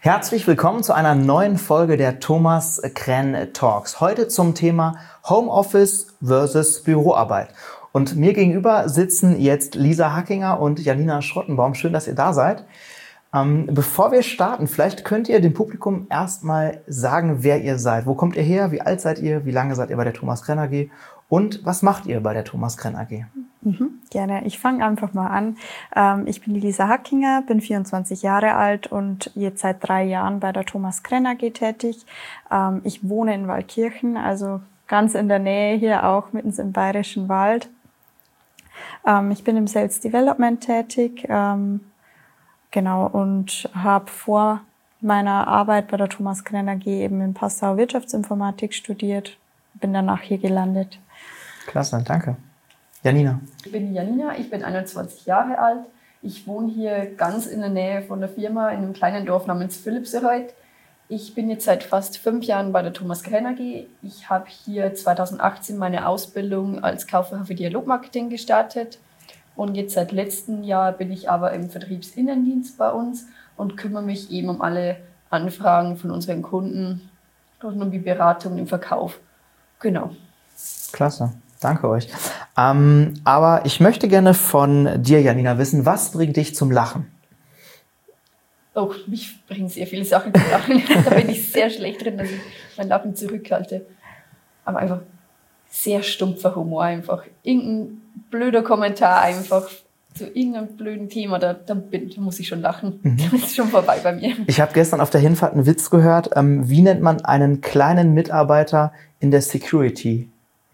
Herzlich willkommen zu einer neuen Folge der Thomas Krenn Talks. Heute zum Thema Homeoffice versus Büroarbeit. Und mir gegenüber sitzen jetzt Lisa Hackinger und Janina Schrottenbaum. Schön, dass ihr da seid. Bevor wir starten, vielleicht könnt ihr dem Publikum erstmal sagen, wer ihr seid. Wo kommt ihr her? Wie alt seid ihr? Wie lange seid ihr bei der Thomas Krenn AG? Und was macht ihr bei der Thomas Krenn AG? Gerne. Ich fange einfach mal an. Ich bin die Lisa Hackinger, bin 24 Jahre alt und jetzt seit 3 Jahren bei der Thomas Krenn AG tätig. Ich wohne in Waldkirchen, also ganz in der Nähe hier auch, mitten im Bayerischen Wald. Ich bin im Sales Development tätig, genau, und habe vor meiner Arbeit bei der Thomas Krenn AG eben in Passau Wirtschaftsinformatik studiert, bin danach hier gelandet. Klasse, danke. Janina. Ich bin Janina, ich bin 21 Jahre alt. Ich wohne hier ganz in der Nähe von der Firma in einem kleinen Dorf namens Philippsreuth. Ich bin jetzt seit fast 5 Jahren bei der Thomas Krenn AG. Ich habe hier 2018 meine Ausbildung als Kauffrau für Dialogmarketing gestartet. Und jetzt seit letztem Jahr bin ich aber im Vertriebsinnendienst bei uns und kümmere mich eben um alle Anfragen von unseren Kunden und um die Beratung im Verkauf. Genau. Klasse. Danke euch. Aber ich möchte gerne von dir, Janina, wissen, was bringt dich zum Lachen? Oh, mich bringen sehr viele Sachen zum Lachen. Da bin ich sehr schlecht drin, dass ich mein Lachen zurückhalte. Aber einfach sehr stumpfer Humor einfach. Irgendein blöder Kommentar einfach zu irgendeinem blöden Thema, da muss ich schon lachen. Da ist es schon vorbei bei mir. Ich habe gestern auf der Hinfahrt einen Witz gehört. Wie nennt man einen kleinen Mitarbeiter in der Security?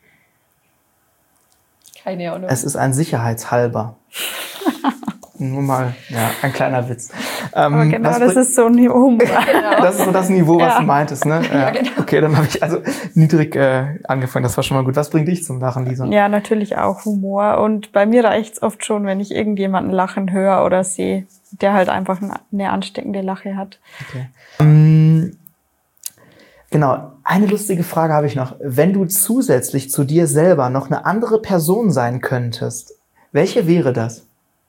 Keine Ahnung. Es ist ein Sicherheitshalber. Nur mal, ja, ein kleiner Witz. Aber genau, das ist so ein Humor. Genau. Das ist so das Niveau, was du meintest, ne? Ja, genau. Okay, dann habe ich also niedrig angefangen. Das war schon mal gut. Was bringt dich zum Lachen, Lisa? Ja, natürlich auch Humor. Und bei mir reicht's oft schon, wenn ich irgendjemanden lachen höre oder sehe, der halt einfach eine ansteckende Lache hat. Okay. Genau, eine lustige Frage habe ich noch. Wenn du zusätzlich zu dir selber noch eine andere Person sein könntest, welche wäre das?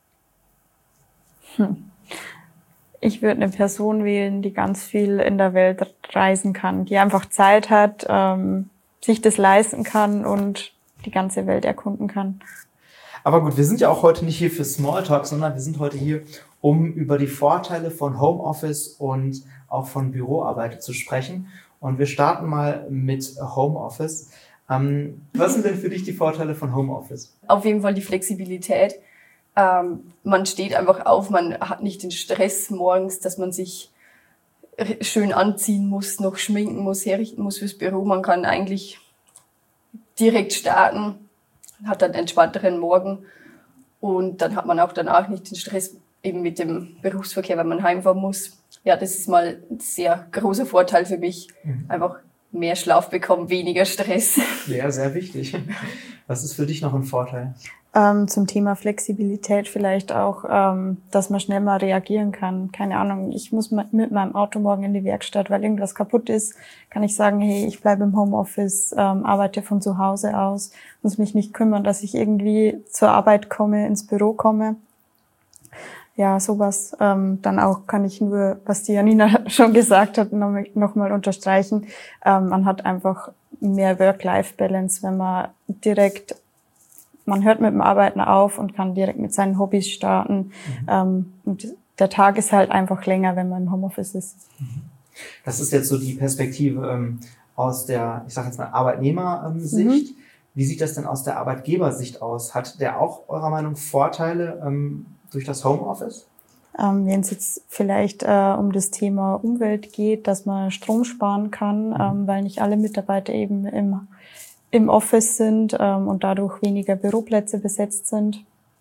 Ich würde eine Person wählen, die ganz viel in der Welt reisen kann, die einfach Zeit hat, sich das leisten kann und die ganze Welt erkunden kann. Aber gut, wir sind ja auch heute nicht hier für Smalltalk, sondern wir sind heute hier, um über die Vorteile von Homeoffice und auch von Büroarbeit zu sprechen. Und wir starten mal mit Homeoffice. Was sind denn für dich die Vorteile von Homeoffice? Auf jeden Fall die Flexibilität. Man steht einfach auf, man hat nicht den Stress morgens, dass man sich schön anziehen muss, noch schminken muss, herrichten muss fürs Büro. Man kann eigentlich direkt starten, hat dann einen entspannteren Morgen und dann hat man auch danach nicht den Stress eben mit dem Berufsverkehr, wenn man heimfahren muss. Ja, das ist mal ein sehr großer Vorteil für mich. Einfach mehr Schlaf bekommen, weniger Stress. Ja, sehr wichtig. Was ist für dich noch ein Vorteil? Zum Thema Flexibilität vielleicht auch, dass man schnell mal reagieren kann. Keine Ahnung, ich muss mit meinem Auto morgen in die Werkstatt, weil irgendwas kaputt ist. Kann ich sagen, hey, ich bleibe im Homeoffice, arbeite von zu Hause aus, muss mich nicht kümmern, dass ich irgendwie zur Arbeit komme, ins Büro komme. Ja, sowas. Dann auch kann ich nur, was die Janina schon gesagt hat, noch mal unterstreichen. Man hat einfach mehr Work-Life-Balance, wenn man man hört mit dem Arbeiten auf und kann direkt mit seinen Hobbys starten. Und der Tag ist halt einfach länger, wenn man im Homeoffice ist. Das ist jetzt so die Perspektive aus der, ich sage jetzt mal, Arbeitnehmersicht. Wie sieht das denn aus der Arbeitgebersicht aus? Hat der auch eurer Meinung Vorteile durch das Homeoffice? Wenn es jetzt vielleicht um das Thema Umwelt geht, dass man Strom sparen kann, weil nicht alle Mitarbeiter eben im Office sind und dadurch weniger Büroplätze besetzt sind.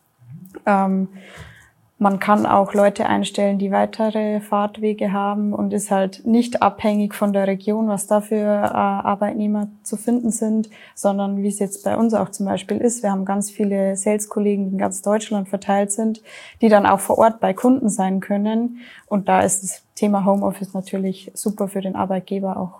Man kann auch Leute einstellen, die weitere Fahrtwege haben und ist halt nicht abhängig von der Region, was da für Arbeitnehmer zu finden sind, sondern wie es jetzt bei uns auch zum Beispiel ist. Wir haben ganz viele Sales-Kollegen, die in ganz Deutschland verteilt sind, die dann auch vor Ort bei Kunden sein können. Und da ist das Thema Homeoffice natürlich super für den Arbeitgeber auch.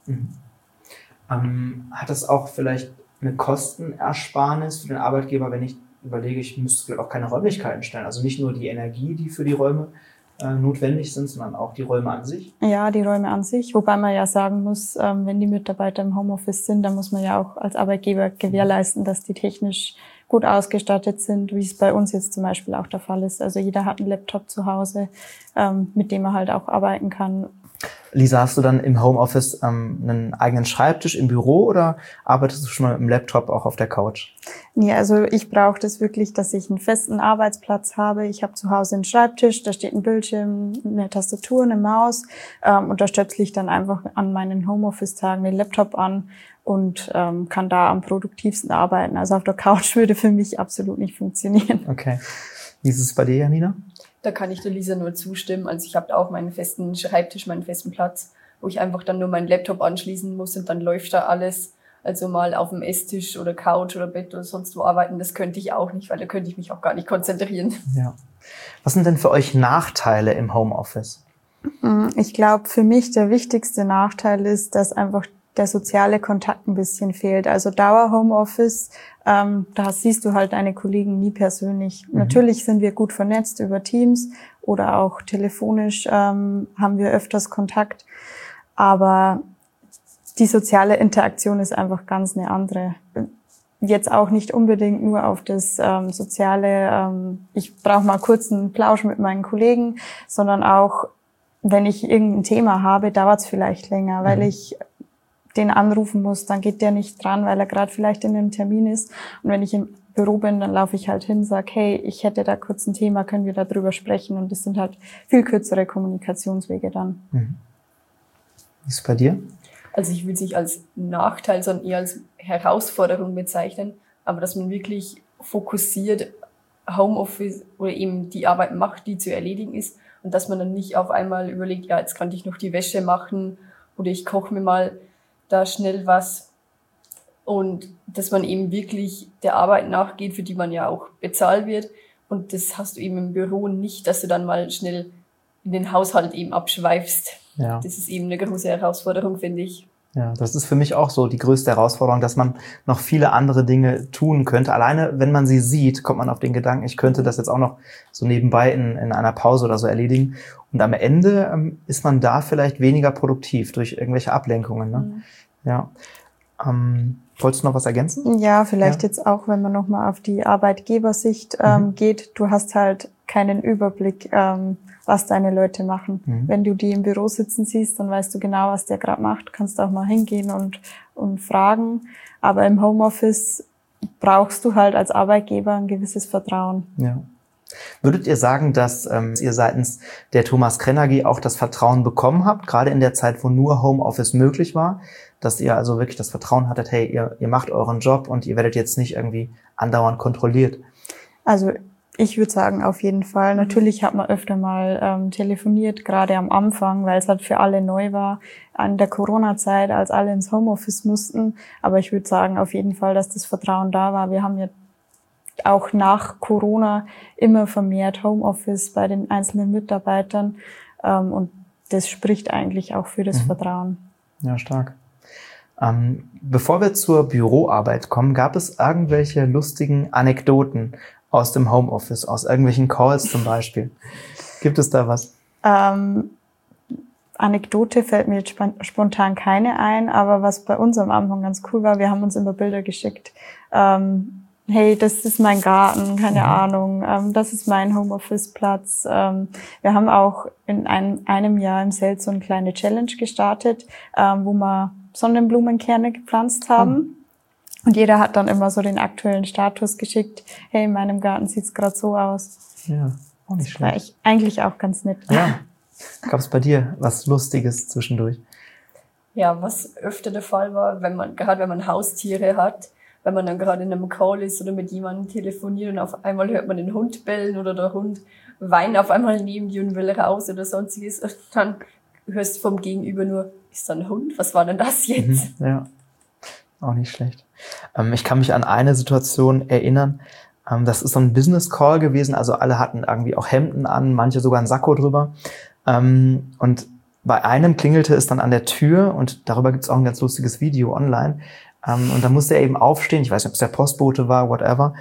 Hat das auch vielleicht eine Kostenersparnis für den Arbeitgeber, wenn ich überlege, ich müsste vielleicht auch keine Räumlichkeiten stellen. Also nicht nur die Energie, die für die Räume notwendig sind, sondern auch die Räume an sich? Ja, die Räume an sich. Wobei man ja sagen muss, wenn die Mitarbeiter im Homeoffice sind, dann muss man ja auch als Arbeitgeber gewährleisten, dass die technisch gut ausgestattet sind, wie es bei uns jetzt zum Beispiel auch der Fall ist. Also jeder hat einen Laptop zu Hause, mit dem er halt auch arbeiten kann. Lisa, hast du dann im Homeoffice einen eigenen Schreibtisch im Büro oder arbeitest du schon mal im Laptop auch auf der Couch? Nee, also ich brauche das wirklich, dass ich einen festen Arbeitsplatz habe. Ich habe zu Hause einen Schreibtisch, da steht ein Bildschirm, eine Tastatur, eine Maus und da stöpsel ich dann einfach an meinen Homeoffice-Tagen den Laptop an und kann da am produktivsten arbeiten. Also auf der Couch würde für mich absolut nicht funktionieren. Okay. Wie ist es bei dir, Janina? Da kann ich der Lisa nur zustimmen. Also ich habe auch meinen festen Schreibtisch, meinen festen Platz, wo ich einfach dann nur meinen Laptop anschließen muss und dann läuft da alles. Also mal auf dem Esstisch oder Couch oder Bett oder sonst wo arbeiten, das könnte ich auch nicht, weil da könnte ich mich auch gar nicht konzentrieren. Ja. Was sind denn für euch Nachteile im Homeoffice? Ich glaube, für mich der wichtigste Nachteil ist, dass einfach der soziale Kontakt ein bisschen fehlt. Also Dauer-Homeoffice, da siehst du halt deine Kollegen nie persönlich. Natürlich sind wir gut vernetzt über Teams oder auch telefonisch haben wir öfters Kontakt, aber die soziale Interaktion ist einfach ganz eine andere. Jetzt auch nicht unbedingt nur auf das soziale, ich brauche mal kurz einen Plausch mit meinen Kollegen, sondern auch, wenn ich irgendein Thema habe, dauert es vielleicht länger, weil ich den anrufen muss, dann geht der nicht dran, weil er gerade vielleicht in einem Termin ist. Und wenn ich im Büro bin, dann laufe ich halt hin, sage, hey, ich hätte da kurz ein Thema, können wir da drüber sprechen? Und das sind halt viel kürzere Kommunikationswege dann. Wie ist es bei dir? Also ich würde es nicht als Nachteil, sondern eher als Herausforderung bezeichnen, aber dass man wirklich fokussiert Homeoffice oder eben die Arbeit macht, die zu erledigen ist und dass man dann nicht auf einmal überlegt, ja, jetzt kann ich noch die Wäsche machen oder ich koche mir mal da schnell was und dass man eben wirklich der Arbeit nachgeht, für die man ja auch bezahlt wird und das hast du eben im Büro nicht, dass du dann mal schnell in den Haushalt eben abschweifst. Ja. Das ist eben eine große Herausforderung, finde ich. Ja, das ist für mich auch so die größte Herausforderung, dass man noch viele andere Dinge tun könnte. Alleine, wenn man sie sieht, kommt man auf den Gedanken, ich könnte das jetzt auch noch so nebenbei in einer Pause oder so erledigen. Und am Ende ist man da vielleicht weniger produktiv durch irgendwelche Ablenkungen. Ne? Ja. Wolltest du noch was ergänzen? Ja, vielleicht jetzt auch, wenn man nochmal auf die Arbeitgebersicht geht. Du hast halt keinen Überblick, was deine Leute machen. Wenn du die im Büro sitzen siehst, dann weißt du genau, was der gerade macht. Kannst auch mal hingehen und fragen. Aber im Homeoffice brauchst du halt als Arbeitgeber ein gewisses Vertrauen. Ja. Würdet ihr sagen, dass ihr seitens der Thomas Krenn AG auch das Vertrauen bekommen habt, gerade in der Zeit, wo nur Homeoffice möglich war, dass ihr also wirklich das Vertrauen hattet, hey, ihr macht euren Job und ihr werdet jetzt nicht irgendwie andauernd kontrolliert? Also ich würde sagen, auf jeden Fall. Natürlich hat man öfter mal telefoniert, gerade am Anfang, weil es halt für alle neu war, an der Corona-Zeit, als alle ins Homeoffice mussten. Aber ich würde sagen, auf jeden Fall, dass das Vertrauen da war. Wir haben ja auch nach Corona immer vermehrt Homeoffice bei den einzelnen Mitarbeitern. Und das spricht eigentlich auch für das Vertrauen. Ja, stark. Bevor wir zur Büroarbeit kommen, gab es irgendwelche lustigen Anekdoten aus dem Homeoffice, aus irgendwelchen Calls zum Beispiel? Gibt es da was? Anekdote fällt mir jetzt spontan keine ein, aber was bei uns am Anfang ganz cool war, wir haben uns immer Bilder geschickt. Hey, das ist mein Garten, keine Ahnung, das ist mein Homeoffice-Platz. Wir haben auch in einem Jahr im Sales so eine kleine Challenge gestartet, wo wir Sonnenblumenkerne gepflanzt haben. Und jeder hat dann immer so den aktuellen Status geschickt. Hey, in meinem Garten sieht's gerade so aus. Ja, auch nicht schlecht. War eigentlich auch ganz nett. Ja. Gab es bei dir was Lustiges zwischendurch? Ja, was öfter der Fall war, wenn man Haustiere hat, wenn man dann gerade in einem Call ist oder mit jemandem telefoniert und auf einmal hört man den Hund bellen oder der Hund weint auf einmal neben dir und will raus oder sonstiges. Und dann hörst du vom Gegenüber nur, ist da ein Hund? Was war denn das jetzt? Ja, auch nicht schlecht. Ich kann mich an eine Situation erinnern. Das ist so ein Business Call gewesen. Also alle hatten irgendwie auch Hemden an, manche sogar ein Sakko drüber. Und bei einem klingelte es dann an der Tür und darüber gibt es auch ein ganz lustiges Video online. Und da musste er eben aufstehen. Ich weiß nicht, ob es der Postbote war, whatever.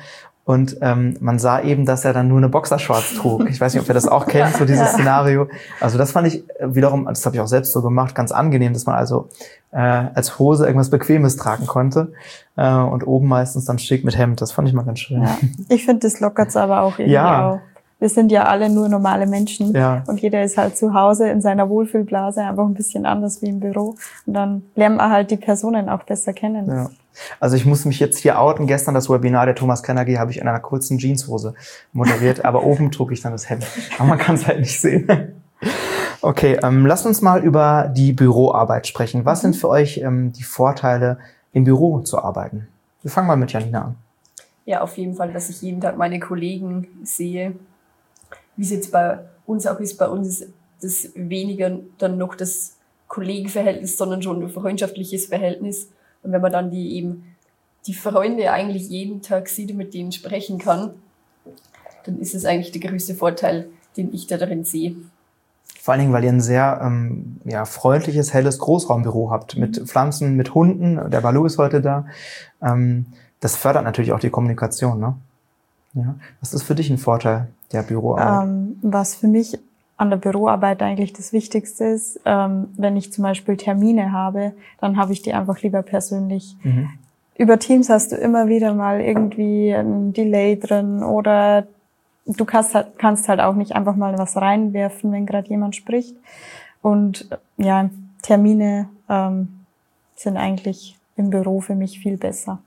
Und man sah eben, dass er dann nur eine Boxershorts trug. Ich weiß nicht, ob ihr das auch kennt, so dieses Szenario. Also das fand ich wiederum, das habe ich auch selbst so gemacht, ganz angenehm, dass man also als Hose irgendwas Bequemes tragen konnte und oben meistens dann schick mit Hemd. Das fand ich mal ganz schön. Ja. Ich finde, das lockert's aber auch irgendwie auch. Wir sind ja alle nur normale Menschen und jeder ist halt zu Hause in seiner Wohlfühlblase einfach ein bisschen anders wie im Büro. Und dann lernt man halt die Personen auch besser kennen. Ja. Also ich muss mich jetzt hier outen. Gestern das Webinar der Thomas Krenner AG habe ich in einer kurzen Jeanshose moderiert, aber oben trug ich dann das Hemd. Aber man kann es halt nicht sehen. Okay, lasst uns mal über die Büroarbeit sprechen. Was sind für euch die Vorteile, im Büro zu arbeiten? Wir fangen mal mit Janina an. Ja, auf jeden Fall, dass ich jeden Tag meine Kollegen sehe. Wie es jetzt bei uns auch ist, bei uns ist das weniger dann noch das Kollegenverhältnis, sondern schon ein freundschaftliches Verhältnis. Und wenn man dann die Freunde eigentlich jeden Tag sieht und mit denen sprechen kann, dann ist es eigentlich der größte Vorteil, den ich da darin sehe. Vor allen Dingen, weil ihr ein sehr freundliches, helles Großraumbüro habt mit Pflanzen, mit Hunden. Der Balu ist heute da. Das fördert natürlich auch die Kommunikation, ne? Ja. Was ist für dich ein Vorteil der Büroarbeit? Was für mich an der Büroarbeit eigentlich das Wichtigste ist, wenn ich zum Beispiel Termine habe, dann habe ich die einfach lieber persönlich. Über Teams hast du immer wieder mal irgendwie ein Delay drin oder du kannst halt auch nicht einfach mal was reinwerfen, wenn gerade jemand spricht. Und ja, Termine sind eigentlich im Büro für mich viel besser.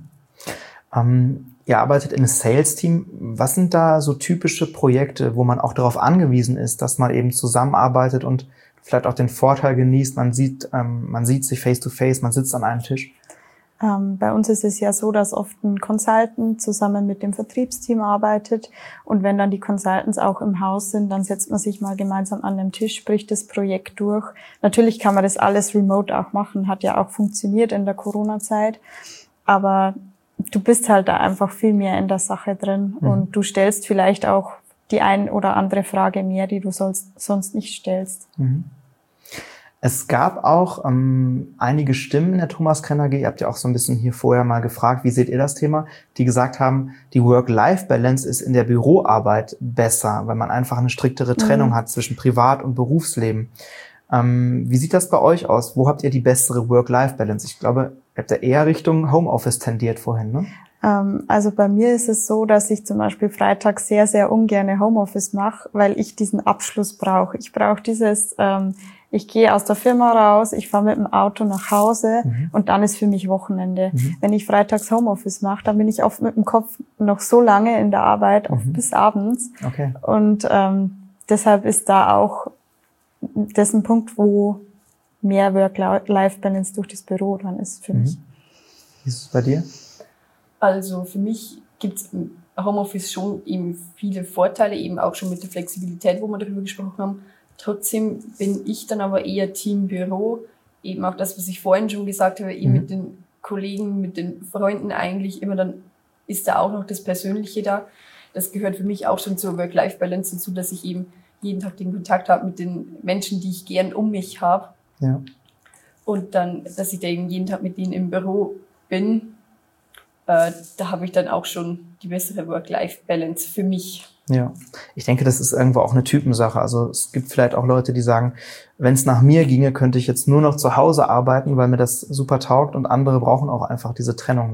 Ihr arbeitet in einem Sales-Team. Was sind da so typische Projekte, wo man auch darauf angewiesen ist, dass man eben zusammenarbeitet und vielleicht auch den Vorteil genießt? Man sieht sich face-to-face, man sitzt an einem Tisch. Bei uns ist es ja so, dass oft ein Consultant zusammen mit dem Vertriebsteam arbeitet. Und wenn dann die Consultants auch im Haus sind, dann setzt man sich mal gemeinsam an den Tisch, spricht das Projekt durch. Natürlich kann man das alles remote auch machen, hat ja auch funktioniert in der Corona-Zeit. Aber du bist halt da einfach viel mehr in der Sache drin und du stellst vielleicht auch die ein oder andere Frage mehr, die du sonst nicht stellst. Es gab auch einige Stimmen in der Thomas Krenner AG, ihr habt ja auch so ein bisschen hier vorher mal gefragt, wie seht ihr das Thema, die gesagt haben, die Work-Life-Balance ist in der Büroarbeit besser, weil man einfach eine striktere Trennung hat zwischen Privat- und Berufsleben. Wie sieht das bei euch aus? Wo habt ihr die bessere Work-Life-Balance? Ich glaube, ihr habt ja eher Richtung Homeoffice tendiert vorhin, ne? Also bei mir ist es so, dass ich zum Beispiel Freitag sehr, sehr ungerne Homeoffice mache, weil ich diesen Abschluss brauche. Ich brauche dieses, ich gehe aus der Firma raus, ich fahre mit dem Auto nach Hause und dann ist für mich Wochenende. Wenn ich freitags Homeoffice mache, dann bin ich oft mit dem Kopf noch so lange in der Arbeit, oft bis abends. Okay. Und deshalb ist da auch das ein Punkt, wo mehr Work-Life-Balance durch das Büro dann ist für mich. Wie ist es bei dir? Also für mich gibt es im Homeoffice schon eben viele Vorteile, eben auch schon mit der Flexibilität, wo wir darüber gesprochen haben. Trotzdem bin ich dann aber eher Teambüro, eben auch das, was ich vorhin schon gesagt habe, eben mit den Kollegen, mit den Freunden eigentlich immer dann ist da auch noch das Persönliche da. Das gehört für mich auch schon zur Work-Life-Balance dazu, dass ich eben jeden Tag den Kontakt habe mit den Menschen, die ich gern um mich habe. Ja. Und dann, dass ich da eben jeden Tag mit denen im Büro bin, da habe ich dann auch schon die bessere Work-Life-Balance für mich. Ja, ich denke, das ist irgendwo auch eine Typensache. Also es gibt vielleicht auch Leute, die sagen, wenn es nach mir ginge, könnte ich jetzt nur noch zu Hause arbeiten, weil mir das super taugt und andere brauchen auch einfach diese Trennung,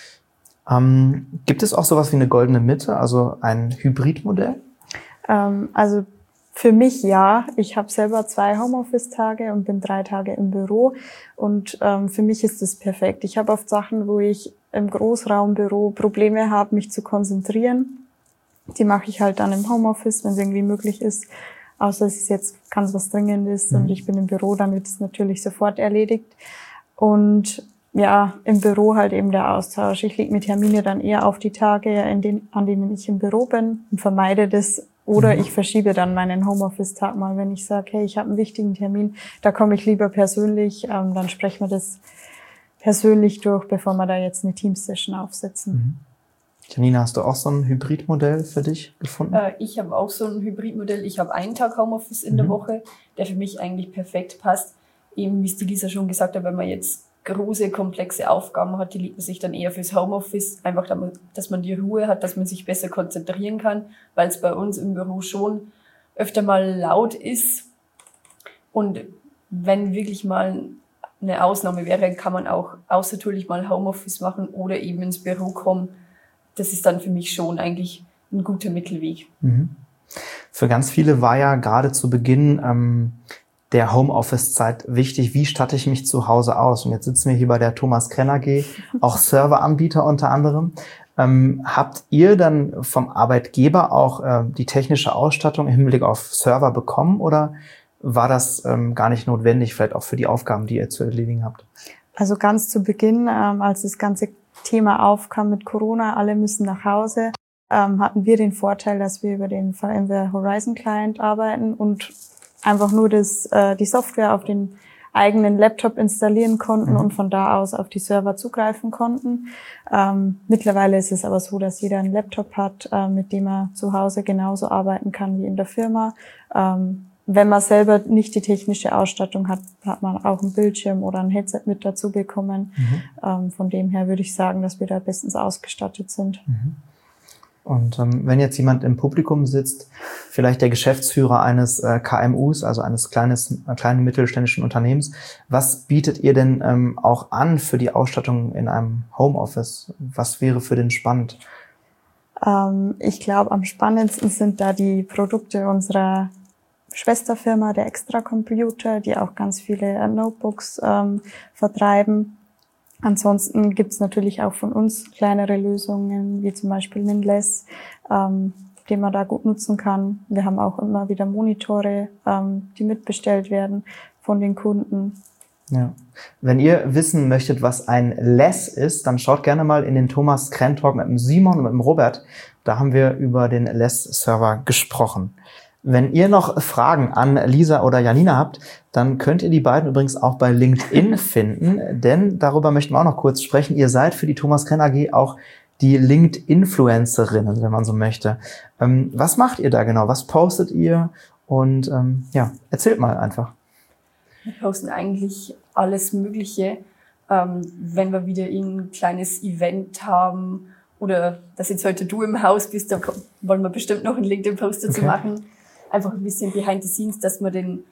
ne? Gibt es auch sowas wie eine goldene Mitte, also ein Hybridmodell? Also für mich ja. Ich habe selber 2 Homeoffice-Tage und bin 3 Tage im Büro. Und für mich ist das perfekt. Ich habe oft Sachen, wo ich im Großraumbüro Probleme habe, mich zu konzentrieren. Die mache ich halt dann im Homeoffice, wenn es irgendwie möglich ist. Außer es ist jetzt ganz was Dringendes und ich bin im Büro, dann wird es natürlich sofort erledigt. Und ja, im Büro halt eben der Austausch. Ich lege mir Termine dann eher auf die Tage, an denen ich im Büro bin und vermeide das. Oder ich verschiebe dann meinen Homeoffice-Tag mal, wenn ich sage, hey, ich habe einen wichtigen Termin, da komme ich lieber persönlich, dann sprechen wir das persönlich durch, bevor wir da jetzt eine Teams-Session aufsetzen. Janina, hast du auch so ein Hybridmodell für dich gefunden? Ich habe auch so ein Hybridmodell. Ich habe einen Tag Homeoffice in der Woche, der für mich eigentlich perfekt passt. Eben, wie es die Lisa schon gesagt hat, wenn man jetzt große, komplexe Aufgaben hat, die legt man sich dann eher fürs Homeoffice, einfach dass man die Ruhe hat, dass man sich besser konzentrieren kann, weil es bei uns im Büro schon öfter mal laut ist. Und wenn wirklich mal eine Ausnahme wäre, kann man auch außertürlich mal Homeoffice machen oder eben ins Büro kommen. Das ist dann für mich schon eigentlich ein guter Mittelweg. Mhm. Für ganz viele war ja gerade zu Beginn der Homeoffice-Zeit wichtig, wie statte ich mich zu Hause aus? Und jetzt sitzen wir hier bei der Thomas Krenn AG, auch Serveranbieter unter anderem. Habt ihr dann vom Arbeitgeber auch die technische Ausstattung im Hinblick auf Server bekommen oder war das gar nicht notwendig, vielleicht auch für die Aufgaben, die ihr zu erledigen habt? Also ganz zu Beginn, als das ganze Thema aufkam mit Corona, alle müssen nach Hause, hatten wir den Vorteil, dass wir über den VMware Horizon Client arbeiten und einfach nur die Software auf den eigenen Laptop installieren konnten und von da aus auf die Server zugreifen konnten. Mittlerweile ist es aber so, dass jeder einen Laptop hat, mit dem er zu Hause genauso arbeiten kann wie in der Firma. Wenn man selber nicht die technische Ausstattung hat, hat man auch einen Bildschirm oder ein Headset mit dazu bekommen. Von dem her würde ich sagen, dass wir da bestens ausgestattet sind. Und wenn jetzt jemand im Publikum sitzt, vielleicht der Geschäftsführer eines KMUs, also eines kleinen mittelständischen Unternehmens, was bietet ihr denn auch an für die Ausstattung in einem Homeoffice? Was wäre für den spannend? Ich glaube, am spannendsten sind da die Produkte unserer Schwesterfirma, der Extra Computer, die auch ganz viele Notebooks vertreiben. Ansonsten gibt's natürlich auch von uns kleinere Lösungen, wie zum Beispiel einen Less, den man da gut nutzen kann. Wir haben auch immer wieder Monitore, die mitbestellt werden von den Kunden. Ja. Wenn ihr wissen möchtet, was ein Less ist, dann schaut gerne mal in den Thomas Krenn Talk mit dem Simon und mit dem Robert. Da haben wir über den Less-Server gesprochen. Wenn ihr noch Fragen an Lisa oder Janina habt, dann könnt ihr die beiden übrigens auch bei LinkedIn finden, denn darüber möchten wir auch noch kurz sprechen. Ihr seid für die Thomas Krenn AG auch die LinkedIn-Influencerinnen, wenn man so möchte. Was macht ihr da genau? Was postet ihr? Und erzählt mal einfach. Wir posten eigentlich alles Mögliche. Wenn wir wieder ein kleines Event haben oder dass jetzt heute du im Haus bist, da wollen wir bestimmt noch einen LinkedIn-Post dazu machen. Einfach ein bisschen behind the scenes, dass wir den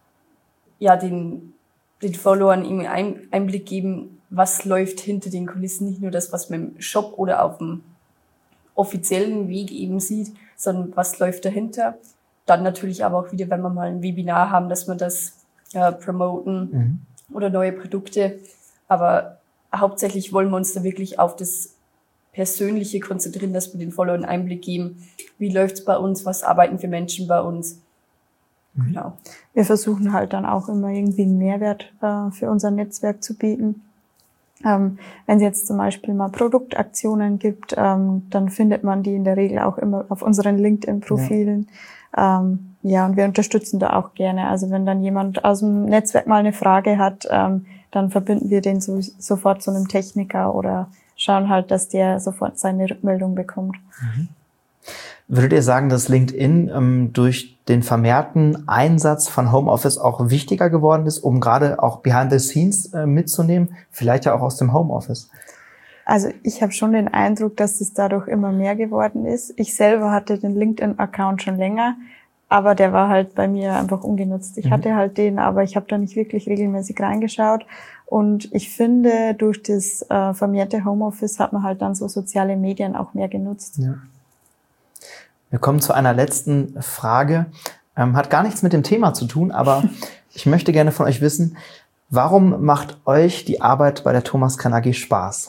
Followern irgendwie Einblick geben, was läuft hinter den Kulissen. Nicht nur das, was man im Shop oder auf dem offiziellen Weg eben sieht, sondern was läuft dahinter. Dann natürlich aber auch wieder, wenn wir mal ein Webinar haben, dass wir das promoten oder neue Produkte. Aber hauptsächlich wollen wir uns da wirklich auf das Persönliche konzentrieren, dass wir den Followern einen Einblick geben. Wie läuft's bei uns? Was arbeiten für Menschen bei uns? Genau. Wir versuchen halt dann auch immer irgendwie einen Mehrwert für unser Netzwerk zu bieten. Wenn es jetzt zum Beispiel mal Produktaktionen gibt, dann findet man die in der Regel auch immer auf unseren LinkedIn-Profilen. Und wir unterstützen da auch gerne. Also wenn dann jemand aus dem Netzwerk mal eine Frage hat, dann verbinden wir den sofort zu einem Techniker oder schauen halt, dass der sofort seine Rückmeldung bekommt. Würdet ihr sagen, dass LinkedIn durch den vermehrten Einsatz von Homeoffice auch wichtiger geworden ist, um gerade auch Behind the Scenes mitzunehmen, vielleicht ja auch aus dem Homeoffice? Also ich habe schon den Eindruck, dass es dadurch immer mehr geworden ist. Ich selber hatte den LinkedIn-Account schon länger, aber der war halt bei mir einfach ungenutzt. Ich hatte halt den, aber ich habe da nicht wirklich regelmäßig reingeschaut. Und ich finde, durch das vermehrte Homeoffice hat man halt dann so soziale Medien auch mehr genutzt. Ja. Wir kommen zu einer letzten Frage. Hat gar nichts mit dem Thema zu tun, aber ich möchte gerne von euch wissen, warum macht euch die Arbeit bei der Thomas Krenn AG Spaß?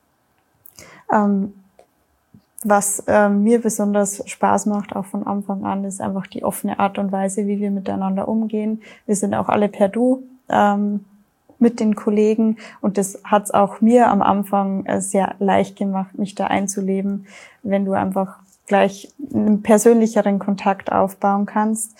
Was mir besonders Spaß macht, auch von Anfang an, ist einfach die offene Art und Weise, wie wir miteinander umgehen. Wir sind auch alle per Du mit den Kollegen und das hat es auch mir am Anfang sehr leicht gemacht, mich da einzuleben, wenn du einfach gleich einen persönlicheren Kontakt aufbauen kannst.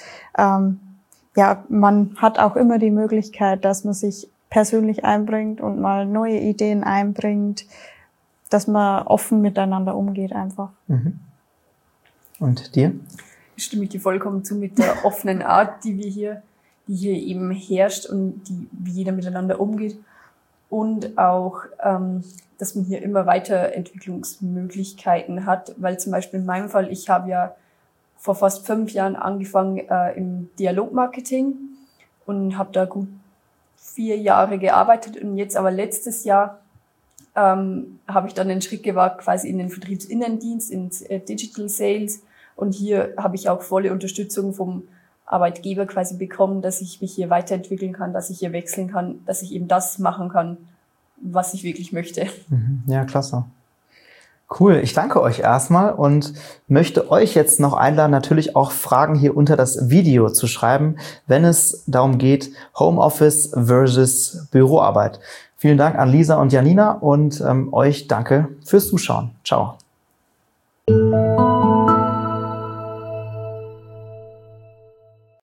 Man hat auch immer die Möglichkeit, dass man sich persönlich einbringt und mal neue Ideen einbringt, dass man offen miteinander umgeht einfach. Und dir? Stimme ich dir vollkommen zu mit der offenen Art, die hier eben herrscht und wie jeder miteinander umgeht. und auch, dass man hier immer Weiterentwicklungsmöglichkeiten hat, weil zum Beispiel in meinem Fall, ich habe ja vor fast 5 Jahren angefangen im Dialogmarketing und habe da gut 4 Jahre gearbeitet und jetzt aber letztes Jahr habe ich dann den Schritt gewagt, quasi in den Vertriebsinnendienst, ins Digital Sales, und hier habe ich auch volle Unterstützung vom Arbeitgeber quasi bekommen, dass ich mich hier weiterentwickeln kann, dass ich hier wechseln kann, dass ich eben das machen kann, was ich wirklich möchte. Ja, klasse. Cool, ich danke euch erstmal und möchte euch jetzt noch einladen, natürlich auch Fragen hier unter das Video zu schreiben, wenn es darum geht, Homeoffice versus Büroarbeit. Vielen Dank an Lisa und Janina und euch danke fürs Zuschauen. Ciao.